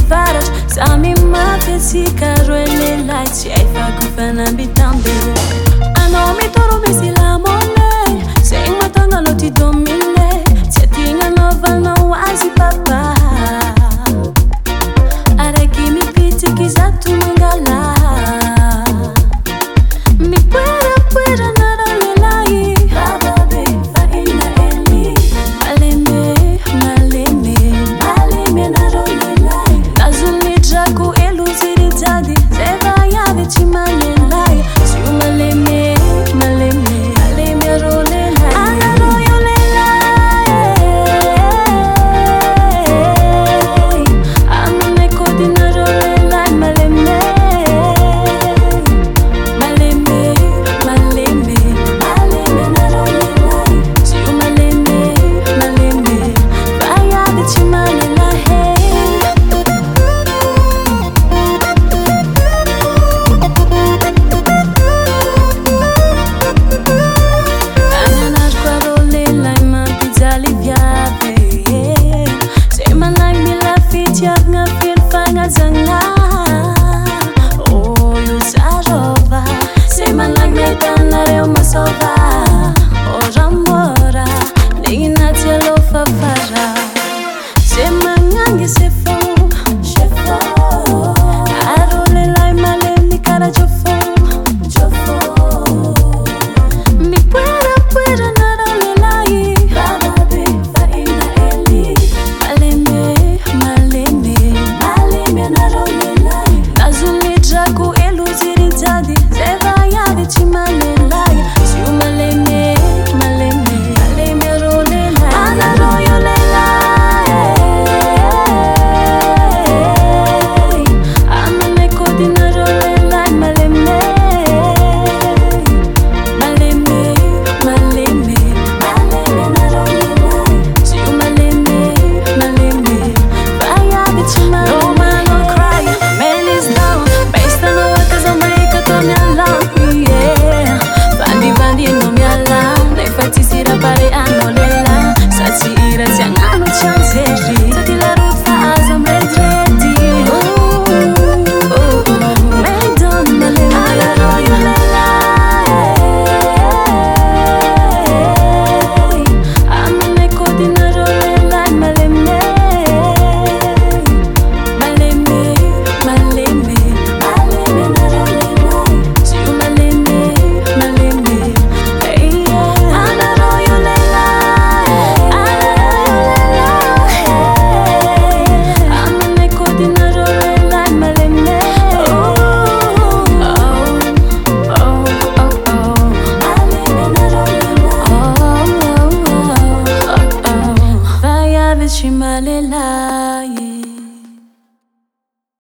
varas Sami mafetsika roe lehilahy tsy hay fakofanambitambe Anao mitoro misy lamone Zegny mahatonga anao ty domine Tsy atigna anaovanao azy papa Araiky mipitiky zato mangala Mipuera nareo lehilahy Bababe fa ina eli Maleme nareo lehilahy Nazonidrako elo zirijady Zay vaiavy tsy manelahy Tsy io maleme areo lehilahy Anareo io lehilahy Aminay kodinareo lehilahy maleme nareo lehilahy Tsy io maleme vaiavy tsy manelahy Ananariko areo lehilahy mampijaly viavy Zay malagy mila fitiavagna feno fagnajagna Oh io zarova Zay malagy miaitanareo masova